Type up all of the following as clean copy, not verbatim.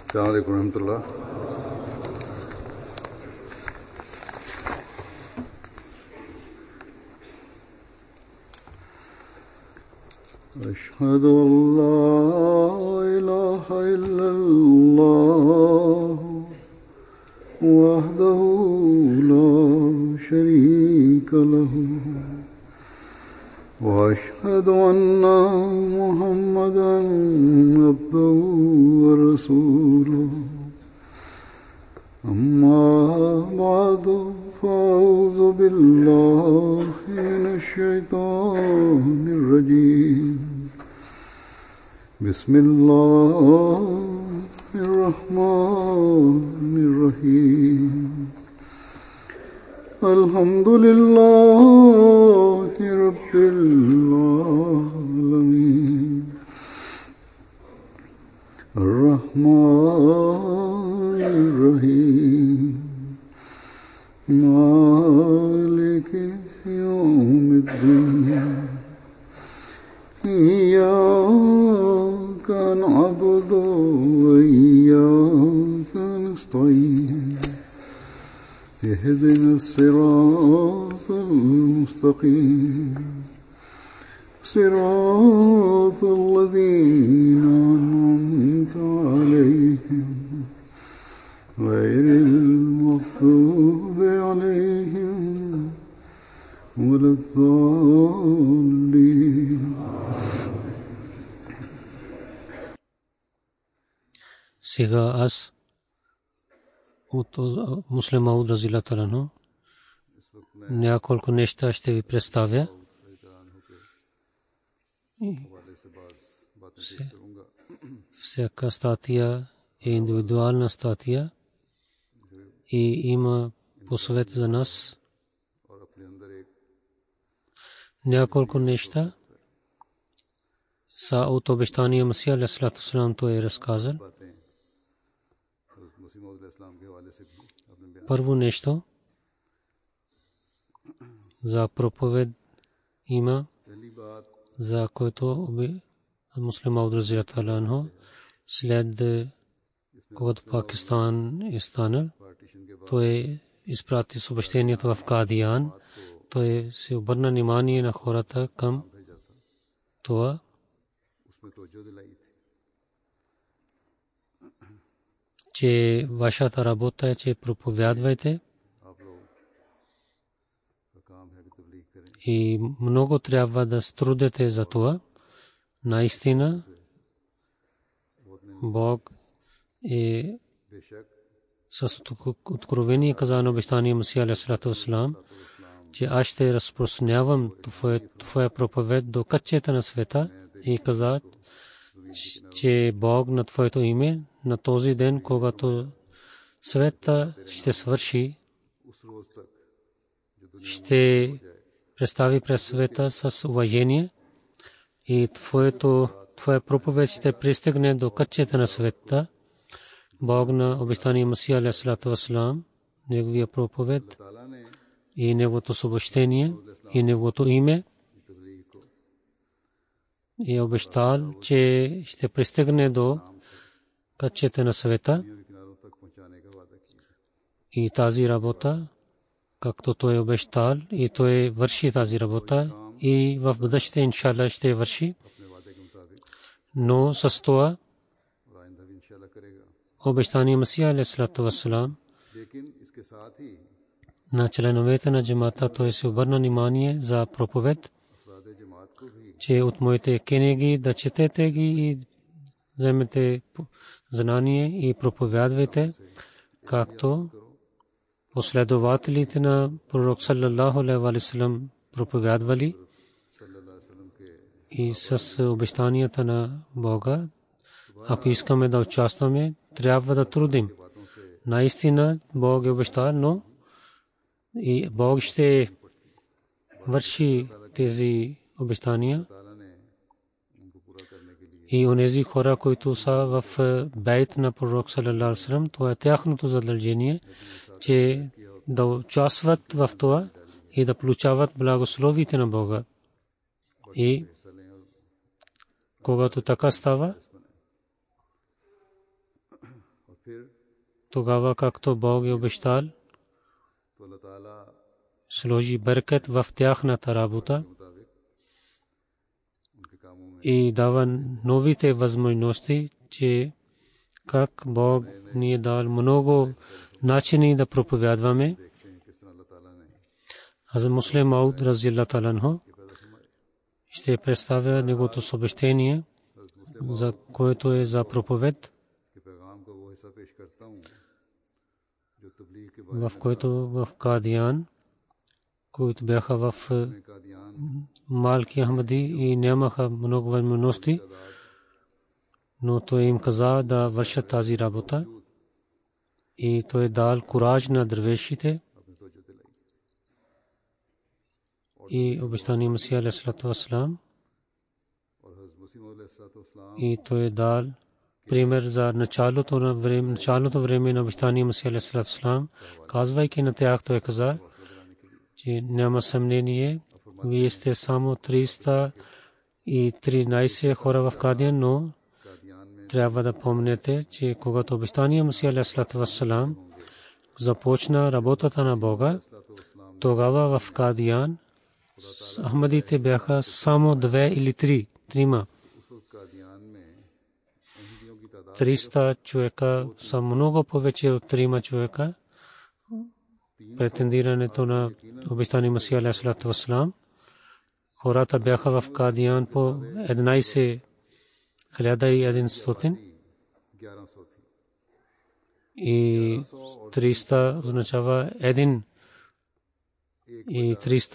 السلام عليكم ورحمة الله. أشهد أن لا إله إلا الله وحده لا شريك له وأشهد أن محمدا عبده ورسوله أما بعد فأعوذ بالله من الشيطان الرجيم بسم الله الرحمن الرحيم الحمد لله رب العالمين الرحمن الرحيم مالك يوم الدين إياك نعبد وإياك نستعين اهدنا الصراط المستقيم صراط الذين أنعمت عليهم غير المغضوب عليهم ولا الضالين. Сега аз от Муслим Мауд разилла таланху няколко неща ще ви представя. Всяка статия е индивидуална статия и има посъвет за нас. Няколко неща са от обещания Масия алейхиссалату вассалам, той е разказал. Първо нещо за проповед има, за който Муслим Мауд разилла таланху след когато Пакистан е станал, той изпрати съобщението в Кадиян. Той се обърна внимание на хората към това, че вашата работа е, че проповядвайте и много трябва да струдете за това. Наистина Бог е с откровение каза на обещания Масия алейхиссалату вассалам, че аз ще разпространявам твоя проповед до кътчета на света, и каза, че Бог на твоето име на този ден, когато света ще свърши, ще представи пред света с уважение и твоя проповед ще пристигне до кътчета на света. Бог на обещания Масия алейхиссалату вассалам, неговия проповед и неговото съобщение и неговото име и обещал, че ще пристигне до кътчета на света. И тази работа, както той обещал, и той върши тази работа и в бъдеще иншалла ще върши. Но с това обещание Масия алейхиссалату вассалам на членовете на джамата, той се обърна внимание за проповед, че от моите книги да четете ги и вземете знание и проповядвайте, както последователите на пророк саллаллаху алейхи ва саллям проповядвали, и с обещанията на Бога. Ако искаме да участваме, трябва да трудим. Наистина Бог е обещал, но и Бог ще върши тези обещания. И онези хора, които са в бейт на пророк саллаллаху алейхи ва саллям, това е тяхното задължение, че да участват в това и да получават благословите на Бога. И когато така става, тогава както Бог е обещал, сложи беркет в тяхната работа и дава новите възможности, че как Бог ни е дал много начини да проповядваме. Хазрат Муслим Мауд разияллаху та'ала анху ще представя неговото съобщение, за което е за проповед, в който в Кадиян, които бяха в малки Ахмади и нямаха много възможности, но той им каза да вършат тази работа и той дал кураж на дървешите и обещания Масия алейхиссалату вассалам, и той дал пример за началото време на обещания Масия алейхиссалату вассалам, казвайки на тях, той каза, че няма съмнение, вие сте само 313 хора в Кадиян, но трябва да помните, че когато обещания Масия алейхиссалату вассалам започна работата на Бога, тогава в Кадиян Ахмадите бяха само 2 или 3. 300 човека са много повече от 3 човека. Претендирането на обещания Масия алейхиссалату вассалам, хората бяха в Кадиян по 1100 и 300 означава 1 и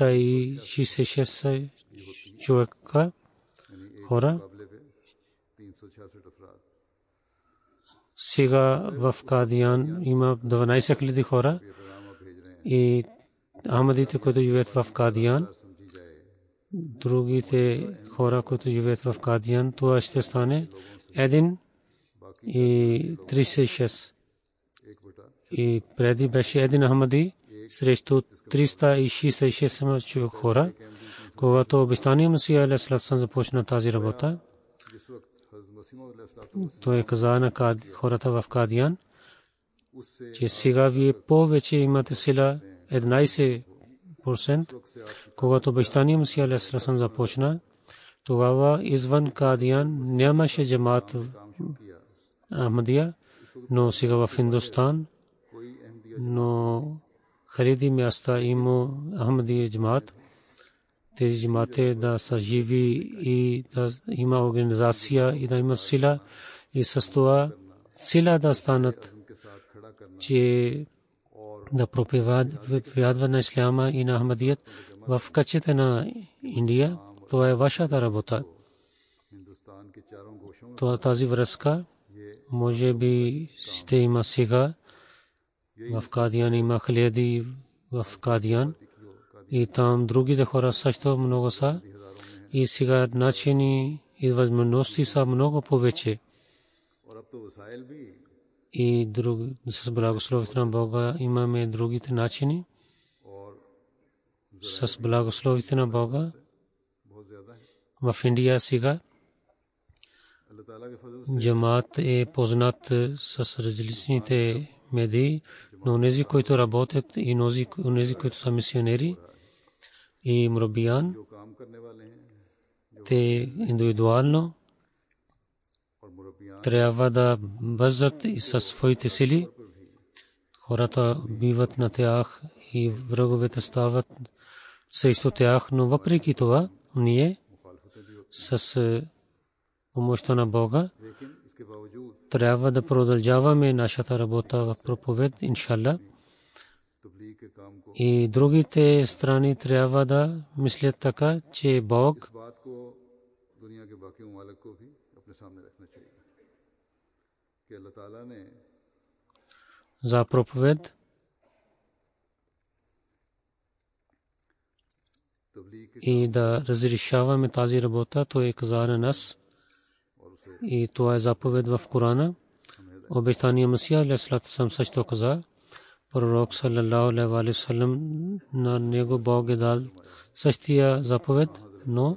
366 човека хора. Сега в Кадиян има 12 000 хора и Ахмадите, които живеят в Кадиян, другите хора, които живеят в Кадиян, това ще стане 1 и 36. И преди беше 1 Ахмади срещу 366 хора. Когато обещания Масия алейхиссалату вассалам започна тази работа, той каза на хората в Кадиян, че сега вие повече имате сила 11%. Когато обещания Масия алейхиссалату вассалам започна, тогава извън Кадиян нямаше джамаат Ахмадия, но сега в Хиндустан, но хиляди места има Ахмадия джамаат. Тези джамаати да са живи и да има организация и да има сила, и с това сила да станат, че да проповядват на исляма и на Ахмадият в качеството на Индия. Това е вашата работа. Тази връзка може би ще има сега. В Кадиян има хиляди в Кадиян и там другите хора също много са. И сега начини и възможности са много повече. И с благословите на Бога имаме другите начини. С благословите на Бога в Индия сега джамаат е познат с различните медии, но онези, които работят и онези, които са мисионери и мурабиян, те индивидуално трябва да бързат и със своите сили. Хората биват на тях и враговете стават срещу тях, но въпреки това ние с помощта на Бога трябва да продължаваме нашата работа в проповед, иншалла. И другите страни трябва да мислят така, че Бог за проповед и да разрешаваме тази работа, то е каза на нас. И това е заповед в Корана. Обещания Масия алейхиссалату вассалам също каза, пророк саллаллаху алейхи ва саллям, на него Бог е дал същия заповед, но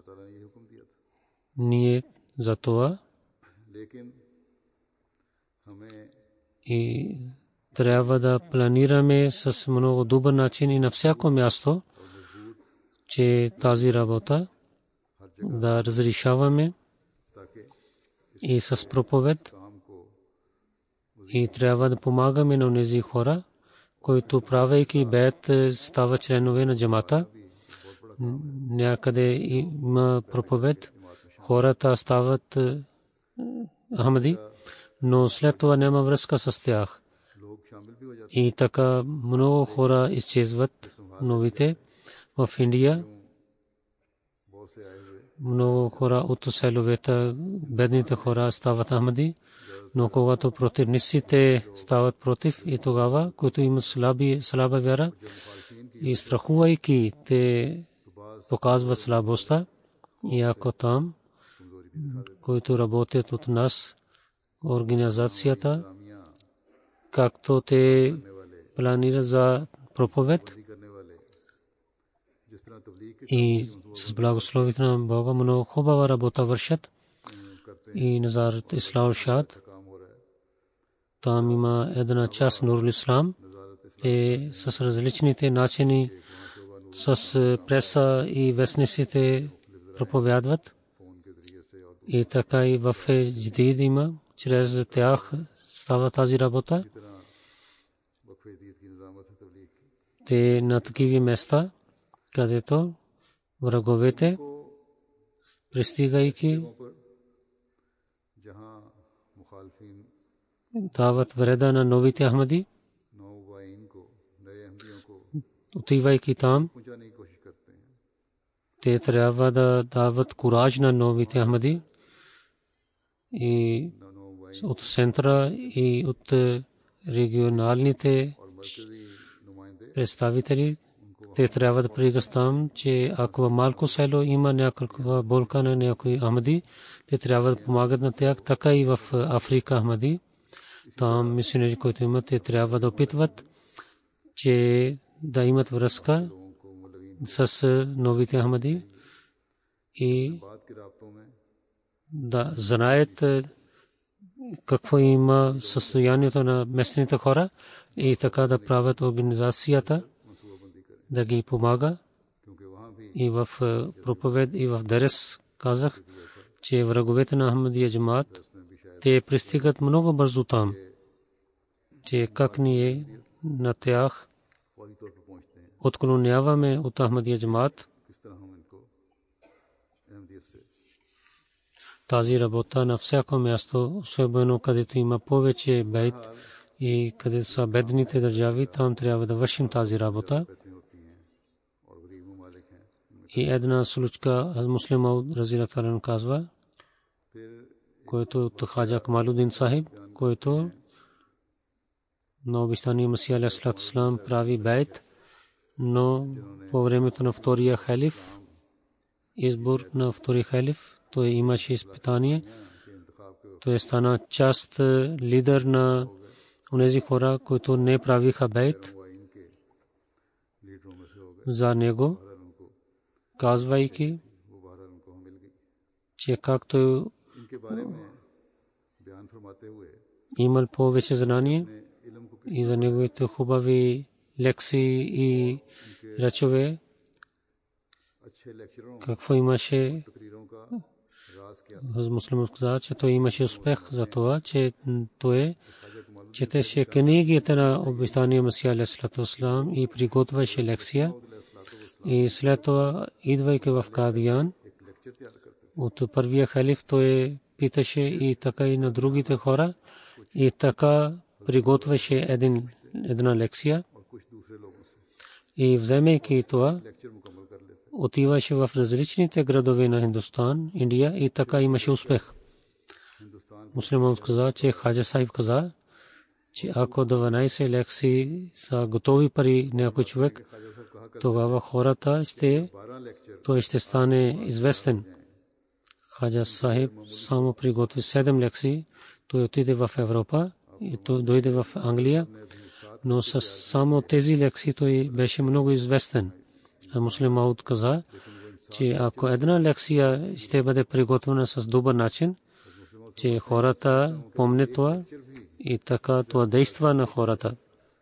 ние за това И трябва да планираме с много добър начин и на всяко място, че тази работа да разрешаваме и с проповед. И трябва да помагаме на тези хора, които правейки бейт стават членове на джамата. Някъде има проповед, хората стават Ахмади, но след това няма връзка с тях. И така много хора изчезват, новите. В Индия много хора от селовете, бедните хора стават Ахмади, но когато противниците стават против, и тогава, които имат слаба вяра и страхувайки, те показват слабостта. И ако там, които работят от нас, организацията, както те планират за проповед, и с благословите на Бога много хубава работа вършат. И Назарат Ислам Шад, там има една част Нурул Ислам, те с различните начини, с преса и вестниците проповядват. И така и в Джидид има, чрез тях става тази работа. Те на такива места, където враговете, пристигайки, дават вреда на новите Ахмади, отивайки там, те трябва да дават кураж на новите Ахмади и от центъра и от регионалните представители. Те трябва да пригас там, че ако в малко село има някаква болка на някой Ахмади, те трябва да помагат на тях. Така и в Африка Ахмади, там мисионери, които имат, те трябва да опитват, че да имат връзка с новите Ахмади и да знаят какво има състоянието на местните хора и така да правят организацията, да ги помага. И в проповед и в Дарес казах, че враговете на Ахмадия джамаат, те пристигат много бързо там, че как ние на тях отклоняваме от Ахмадия джамаат. Тази работа на всяко място, особено където има повече бейт и където са бедните държави, там трябва да вършим тази работа. И една случка Муслим Мауд разилата Алан казва, който от Хаджа Камалудин Сахиб, който на обещания Масия алейхиссалату вассалам прави бейт, но по времето на втория халиф, избор на втори халиф, той имаше изпитание. Той стана част лидер на онези хора, които не правиха бейт за него, казвайки, че както имал повече знание и за неговите хубави лекции и речове, какво имаше, муслимът каза, че той имаше успех за това, че той четеше книгите на обещания Масия алейхиссалату вассалам и приготвяше лекция. И след това, идвайки в Кадиян, от първия халиф той питаше и така и на другите хора, и така приготвяше една лекция. И вземайки това, отиваше в различните градове на Хиндустан, Индия, и така имаше успех. Муслимът каза, че Хаджа Сахиб каза, че ако 12 лекции са готови при някой човек, тогава хората той ще стане известен. Хаджа Сахиб само приготви 7 лекции, той отиде в Европа и той дойде в Англия, но с само тези лекции той беше много известен. А Муслим Мауд каза, че ако една лекция ще бъде приготвена с добър начин, че хората помнят това И така това действа на хората.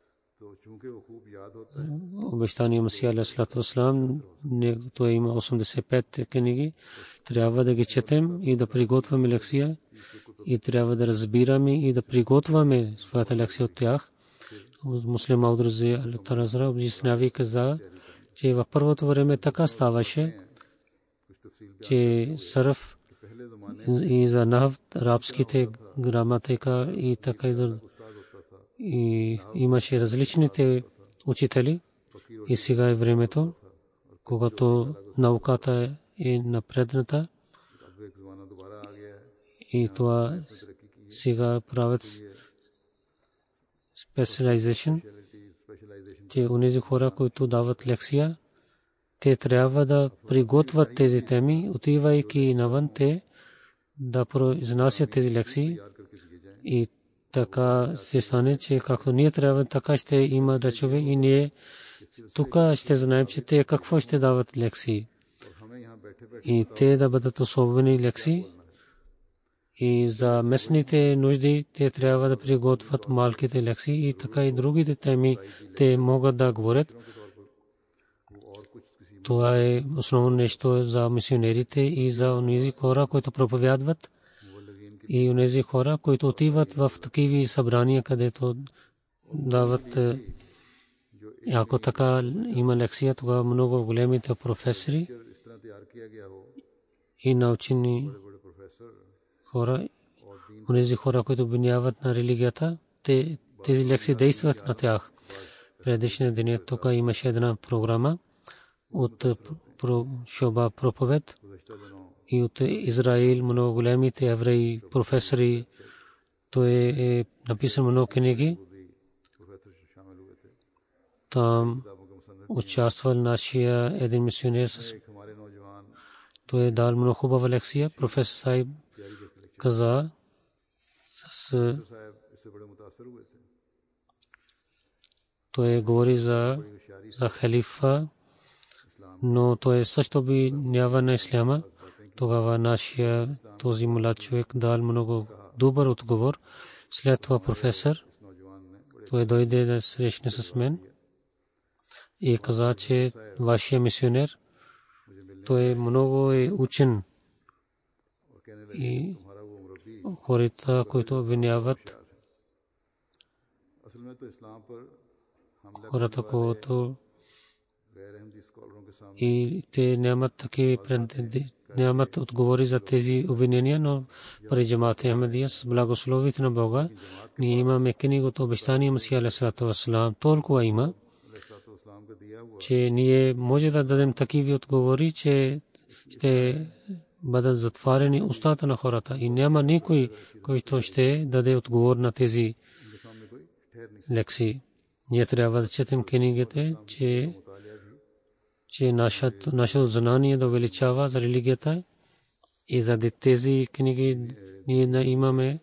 Обещания Масия алейхиссалату вассалам, той има 85 книги. Трябва да ги четем и да приготвяме лекция. И трябва да разбираме и да приготвяме своята лекция от тях. Муслим Мауд рази Аллах обяснява и каза, че в първото време така ставаше, че сърф и за нахв, арабските граматика и така и имаше различните учители. И сега е времето, когато науката е напредната и това сега правят specialization, че онези хора, които дават лекция, те трябва да приготвят тези теми, отивайки навън, те да произнасят тези лекции. И така се стане, че както ние трябва, така ще има речове и ние тук ще знаем, че те какво ще дават лекции. И те да бъдат особени лекции. И за местните нужди те трябва да приготвят малките лекции и така и другите теми те могат да говорят. Това е основно нещо за мисионерите и за онези хора, които проповядват и онези хора, които отиват в такива събрания, където дават. Ако така има лекция, тогава много големите професори и научени хора, онези хора, които обвиняват на религията, тези лекции действат на тях. Предишния ден тук имаше една програма от шоба проповед и от Израил, много големите евреи професори. Той е написан много книги. Там участвал нашия един мисионер. Той е дал много хубава лекция. Професор Сайб каза той говори за халифа, но той също обвинява на исляма. Тогава нашия този млад човек дал много добър отговор. След това професор той дойде да срещне с мен и каза, че вашия мисионер той много е учен и хората, които обвиняват, хората, които и те нямат такива нямат отговори за тези обвинения, но при Джамаат Ахмадия с благословието на Бога ние имаме книгата Обещания Масия алейхиссалату вассалам. Толкова има, че ние може да дадем такива отговори, че ще бъдат затворени устата на хората и няма никой, който ще даде отговор на тези лекции. Ние трябва да четем книгите, че нашето знание да увеличава за религията и за тези книги ние имаме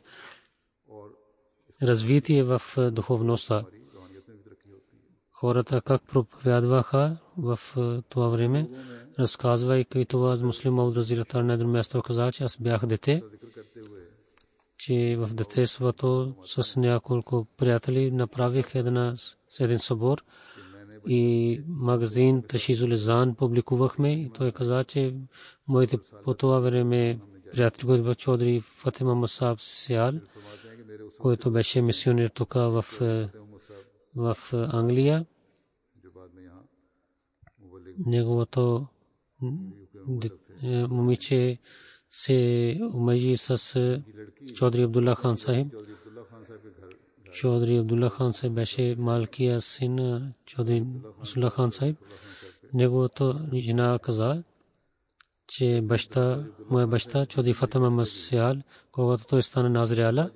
развитие в духовността. Хората как проповядваха в това време, разказвайки това с Муслим Мауд рази Аллах на едно място каза, че аз бях дете, че в детството с няколко приятели направих един събор и магазин Ташизул Изан публикувахме и той каза, че моите по това време приятели, който беше Чодри Фатима Масаб Сиал, който беше мисионер тук в Англия. Неговото момиче се омъжи с Чодри Абдулла Хан Сахиб. Чодри Абдулла Хан Сахиб беше малкият син на Чодри Абдулла Хан Сахиб. Неговото жена каза, че моя баща Чодри Фатима Масиал, когато той стана Назриала,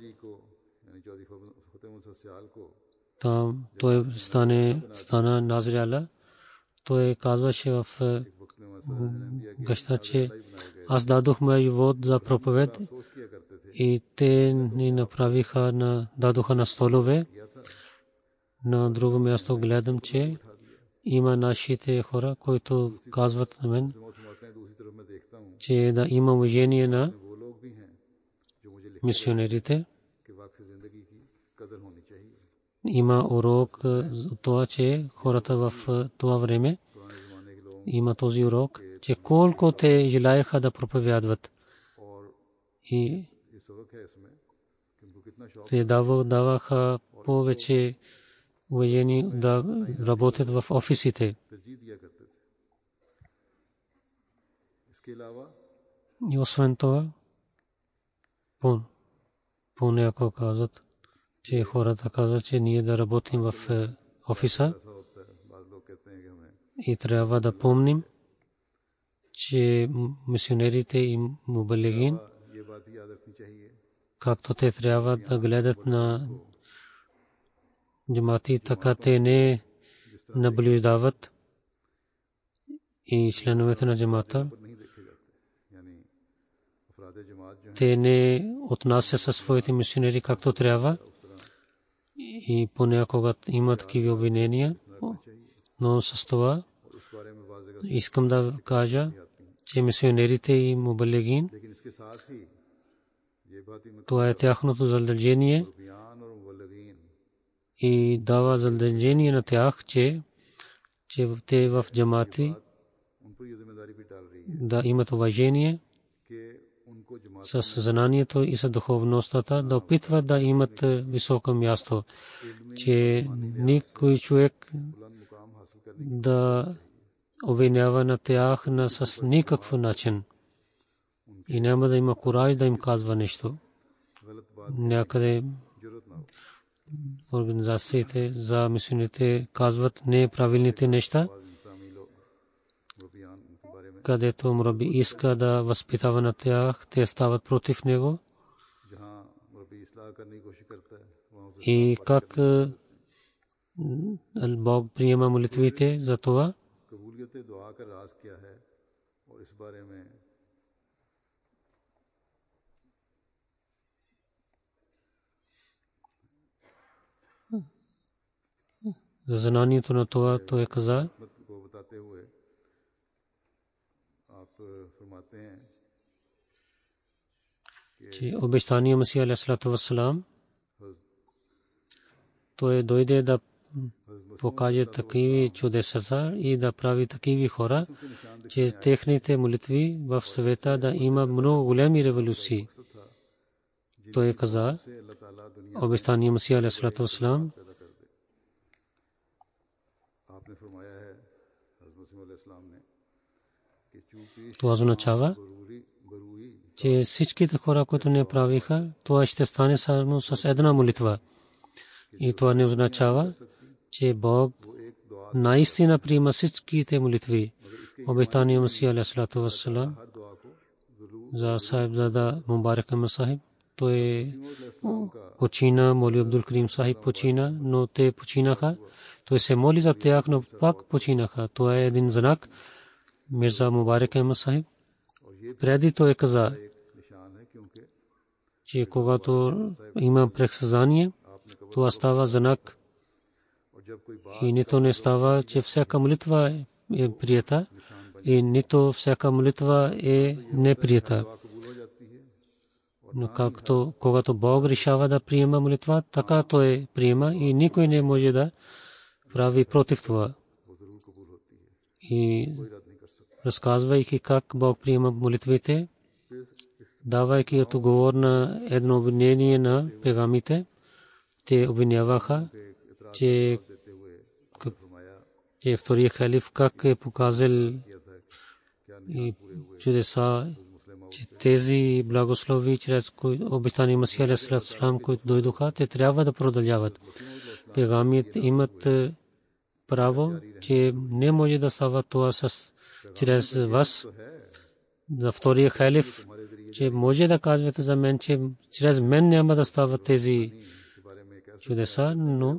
там той стана Назриала. Той казваше в гъща, че аз дадох моя живот за проповед и те ни направиха дадоха на столове. На друго място гледам, че има нашите хора, които казват на мен, че да има уважение на мисионерите има урок от това, че хората в това време има този урок, че колко те желаеха да проповядват и те даваха повече уважение да работят в офисите. И освен това, понякога казват, че хората казват, че ние да работим в офиса и трябва да помним, че мисионерите и мубалигин, както те трябва да гледат на джамати, така те не наблюдават и членовете на джамата. Те не отнасят със своите мисионери както трябва и понякога има такива обвинения, но с това искам да кажа, че мисионерите и мубалигин, това е тяхното задължение и дава задължение на тях, че те в джамати да имат уважение с знанието и с духовността, да опитват да имат високо място, че никой човек да обвинява на тях с никакъв начин и няма да има кураж да им казва нещо. Някъде организациите за мисионерите казват неправилните неща, където мураби иска да възпитава на тях, те стават против него. И как Бог приема молитвите за това. За знанието на това той каза, че обещания Масия алейхиссалату вассалам, той дойде да покаже такива чудеса и да прави такива хора, че техните молитви в света да има много големи революции. Той каза, обещания Масия алейхиссалату вассалам, това означава, че всичките хора, които не правиха, това ще стане само с една молитва. И това не означава, че Бог наистина приема всичките молитви. Обещания Масия алейхиссалату вассалам за Сахибзада Мубарак Ахмад Сахиб, той почина, Моли Абдул Карим Сахиб почина, но те починаха. Той се моли за тях, но пак починаха. Това е един знак. Мирза Мубарак Ахмад Сахиб преди той каза, че когато има пресъзнание, това става знак и нито не става, че всяка молитва е прията и нито всяка молитва е неприята. Но както когато Бог решава да приема молитва, така той приема и никой не може да прави против това. И разказвайки как Бог приема молитвите, давайки отговор на едно обвинение на пегамите, те обвиняваха, че втория халиф как е показал чудеса, че тези благослови чрез обещания Масия алейхиссалату вассалам, които дойдоха, те трябва да продължават. Пегамите имат право, че не може да става това чрез вас. За втория халиф, че може да казвате за мен, че чрез мен няма да стават тези чудеса, но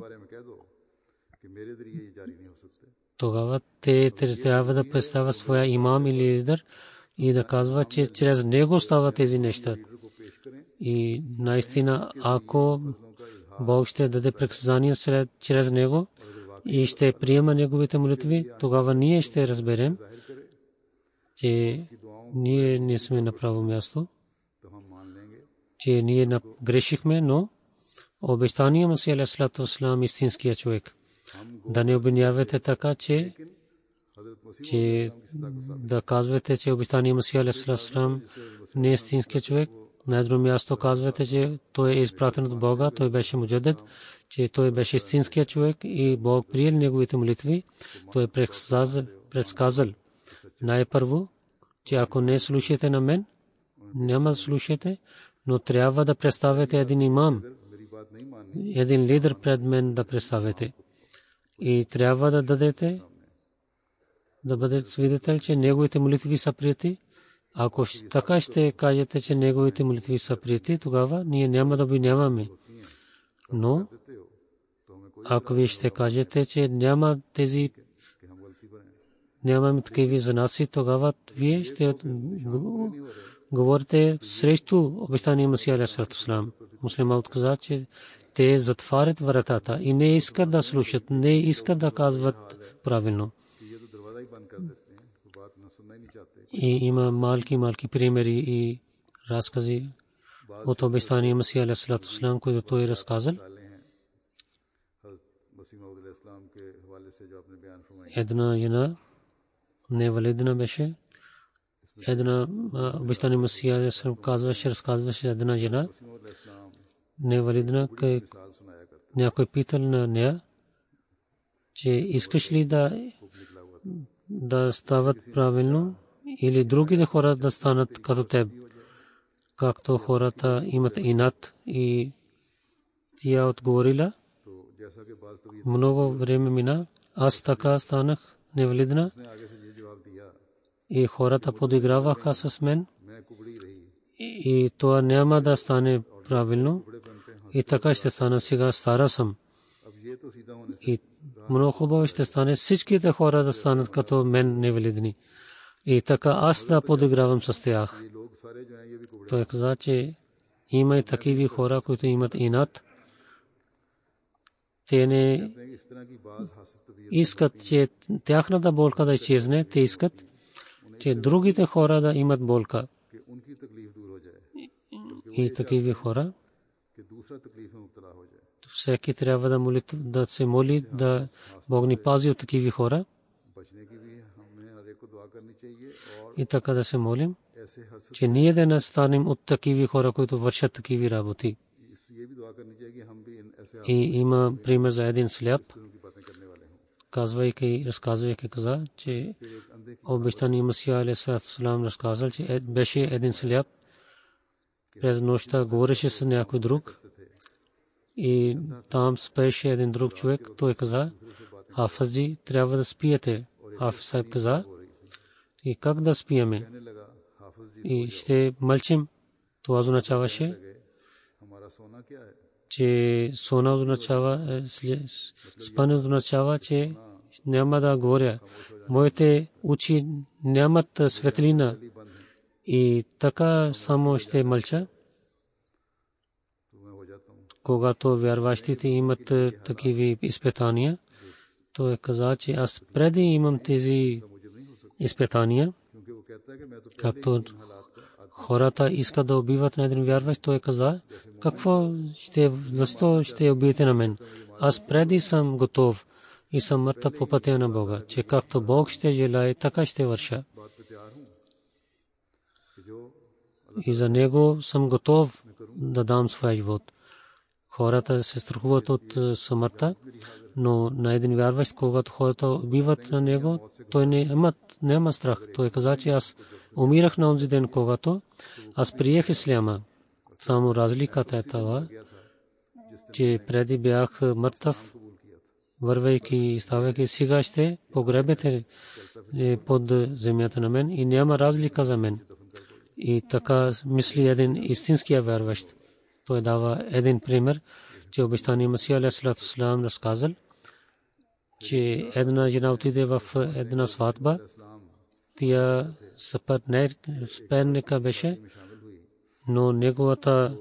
тогава те трябва да представят своя имам или лидер и да казват, че чрез него стават тези неща. И наистина, ако Бог ще даде предсказание чрез него и ще приема неговите молитви, тогава ние ще разберем, че ние не сме на право място, че ние грешихме, но обещания Масия алейхиссалату вассалам истинския човек. Да не обвинявате така, че да казвате, че обещания Масия алейхиссалату вассалам не е истинския човек. На едно място казвате, че той е изпратен от Бога, той беше муджадид, че той беше истинския човек и Бог приел неговите молитви. Той е предсказал най-първо, че ако не слушате на мен, няма да слушате, но трябва да представите един имам, един лидер пред мен да представите. И трябва да дадете, да бъдете свидетел, че неговите молитви са прияти. Ако така ще кажете, че неговите молитви са прияти, тогава ние няма да обвиняваме. Но ако вие ще кажете, че няма тези, нямаме такива занаси, тогава вие ще говорите срещу обещания Масия алейхиссалату вассалам. Муслимът каза, че те затварят вратата и не искат да слушат, не искат да казват правилно. И има малки примери и разкази от обещания Масия алейхиссалату вассалам, които той разказал. Една жена невалидна беше. Една обещания Масия алейхиссалам разказваше една жена невалидна, някой питал на нея, че искаш ли да стават правилно или другите хора да станат като теб, както хората имат инат. И тя отговорила, много време мина, аз така станах невалидна и хората подиграваха с мен и това няма да стане правилно и така ще стана. Сега стара съм и много хубаво ще стане всичките хора да станат като мен невалидни и така аз да подигравам с тях. Той каза, че има и такива хора, които имат инат. Те не искат, че тяхната болка да изчезне, те искат, че другите хора да имат болка. И такива хора всеки трябва да се моли да Бог ни пази от такива хора. И така да се молим, че ние да не станем от такива хора, които вършат такива работи. И има пример за един сляп, разказвайки каза, че обещания Масия алейхиссалату вассалам разказал, че беше един сляп, през нощта говореше с някой друг и там спеше един друг човек. Той каза, Хафиз джи, трябва да спиете. Хафиз сайб каза, и как да спиеме? И ще мълчим. Това означаваше, че сона означава, спане означава, че няма да говоря. Моите очи нямат светлина и така само ще мълча. Когато вярващите имат такива изпитания, той каза, че аз преди имам тези изпитания, както хората искат да убиват на един вярващ. Той каза, защо ще убиете на мен? Аз преди съм готов и съм мъртъв по пътя на Бога, че както Бог ще желае, така ще върша. И за него съм готов да дам своя живот. Хората се страхуват от смъртта, но на един вярващ, когато хората убиват на него, той няма страх. Той каза, че аз умирах на онзи ден, когато аз приех исляма. Само разликата е това, че преди бях мъртъв, вървейки и ставайки, сега ще погребете под земята на мен и няма разлика за мен. И така мисли един истинския вярващ. Той дава един пример, че обещания Масия алейхиссалату вассалам разказал, че една жена отиде в една сватба. Тя съперника беше, но неговата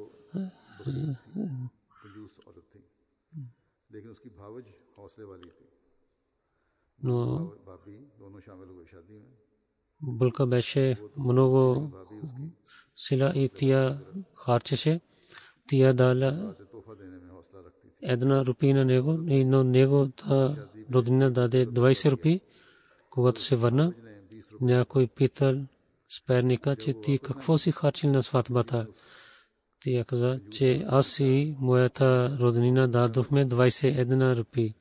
булка беше много сила и тя харчеше. тия дала една рупия на него, но неговата роднина даде 20 рупии. Когато се върна, някой питал сперника, че ти какво си харчил на сватбата. Тя каза, че аз и моята роднина дадохме 21 рупии.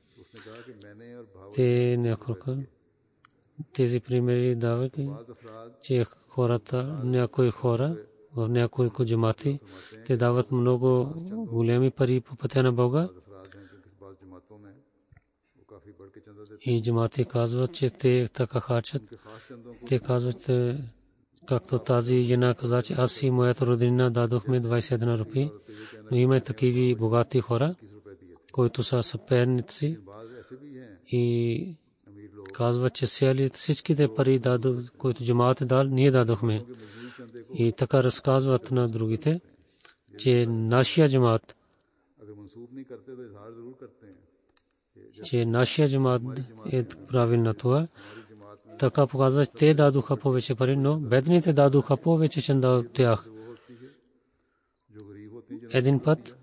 Те няколко тези примери дават, че хората, някои хора в няколко джамати, те дават много големи пари по пътя на Бога. И джамати казват, че те така харчат. Те казват, както тази жена каза, че аз и моята роднина дадохме 21 рупии. Но има такива богати хора, които са съперници и казват, че всичките пари, които джамаат дал, ние дадохме. И така разказват на другите, че нашия джамаат е правилно това. Така показва, че те дадоха повече пари, но бедните дадоха повече чанда от тях. Един път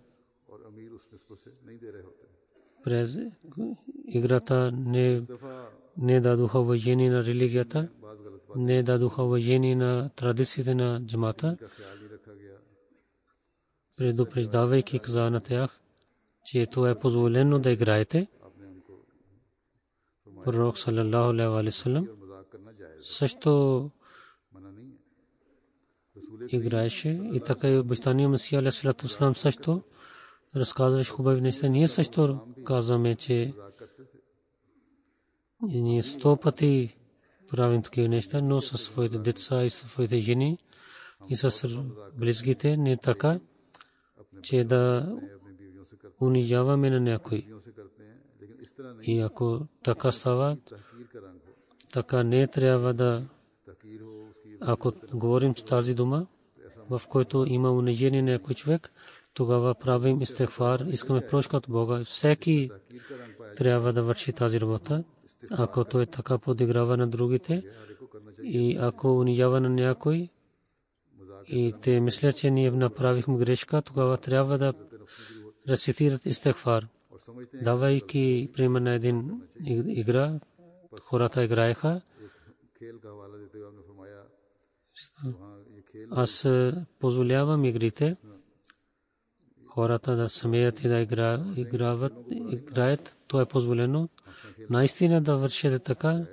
през играта не дадоха уважение на религията, не дадоха уважение на традициите на джамата, предупреждавайки каза на тях, че това е позволено да играете. Пророк саллаллаху алейхи ва саллям също играеше и така и обещания Месия алейхи салату ва салам също разказваше хубави неща. Ние също казваме, че ние 100 пъти правим такива неща, но със своите деца и със своите жени и с близките не така, че да унижаваме на някой. И ако така става, така не трябва да, ако говорим тази дума, в който има унижение на някой човек, тогава правим истигфар, искаме прошка от Бога. Всеки трябва да върши тази работа. Ако той така подиграва на другите и ако унижава на някой и те мислят, че ние направихме грешка, тогава трябва да рецитират истигфар. Давайки пример на един игра, хората играеха. Аз позволявам игрите, хората да смеят и да играят, то е позволено. Наистина да вършите така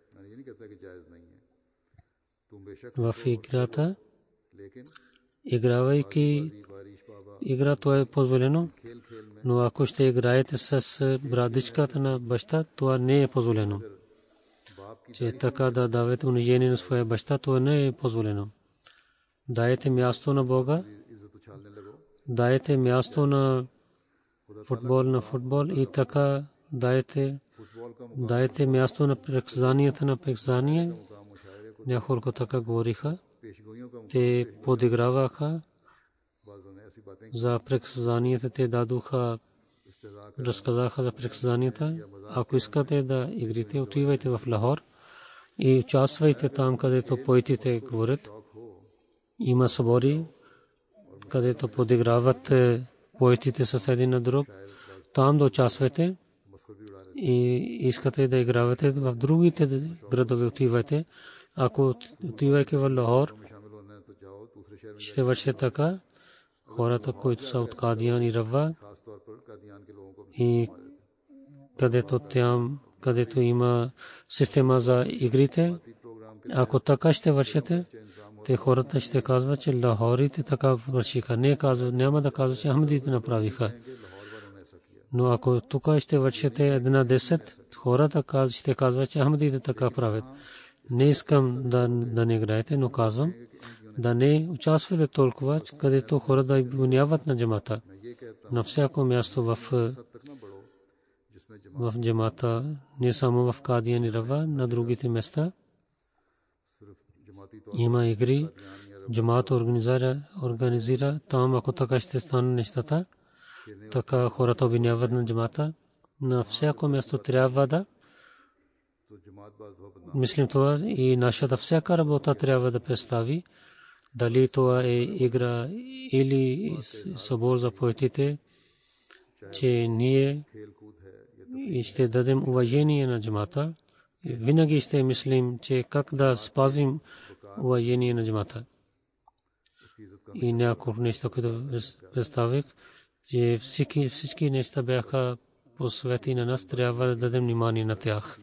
в играта, игравайки игра, то е позволено, но ако ще играете с брадичката на баща, това не е позволено. Че така да давате унижение на своя баща, това не е позволено. Дайте място на Бога, дайте място на футбол и така дайте място на прекъсвания. Няколко така говориха. Те подиграваха за прекъсванията, те дадоха, разказаха за прекъсванията. Ако искате да игрите, отивайте в Лахор и участвайте там, където поетите говорят. Има събори, където подиграват поетите с един на друг. Там да участвате и искате да игравате в другите градове, отивайте. Ако отивайки в Лахор, ще върши така. Хората, които са от Кадиян и Рава и където има система за игрите, ако така ще вършите, те хората ще казват, че лахорите така вършиха. Няма да казват, че ахмедите направиха. Но ако тук ще вършите 1-10, хората ще казват, че ахмедите така правят. Не искам да не играете, но казвам, да не участвате толкова, където хората обвиняват на джамата. На всяко място в джамата, не само в Кадиян и Рава, на другите места има игри. Джамат организира там, ако така ще стане нещата, така хората обвиняват на джамата. На всяко място трябва да мислим това и нашата всяка работа трябва да представи дали това е игра или събор за поетите, че ние ще дадем уважение на джамата. Винаги ще мислим, че как да спазим уважение на джамата. И няколко неща, които представих, че всички неща бяха посвети на нас, трябва да дадем внимание на тях.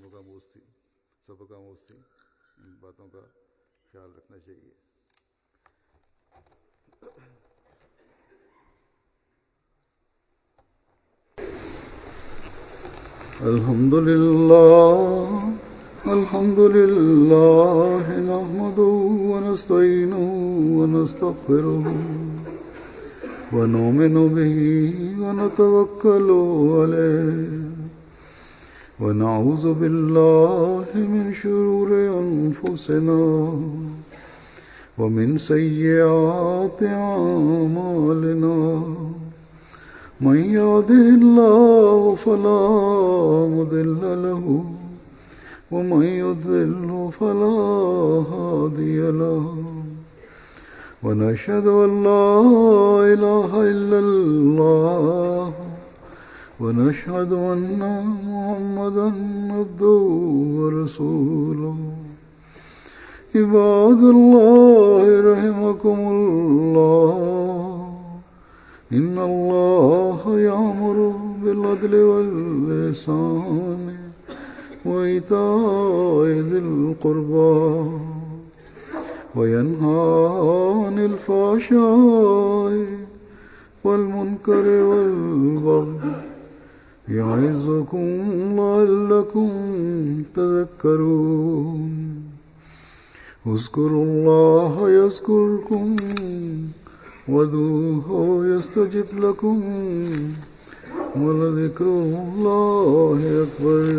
Alhamdulillah, nahmaduhu wa nasta'inuhu wa nastaghfiruhu wa nu'minu bihi wa natawakkalu alayhi wa na'udhu billahi min shururi anfusina wa min sayyiati a'malina. من يهده الله فلا مضل له ومن يضلل فلا هادي له ونشهد أن لا إله إلا الله ونشهد أن محمدا عبده ورسوله. عباد الله رحمكم الله، إن الله يأمر بالعدل والإحسان وإيتاء ذي القربى وينهى عن الفحشاء والمنكر والبغي يعظكم لعلكم تذكرون. اذكروا الله يذكركم وادعوه يستجب لكم ولذكر الله أكبر.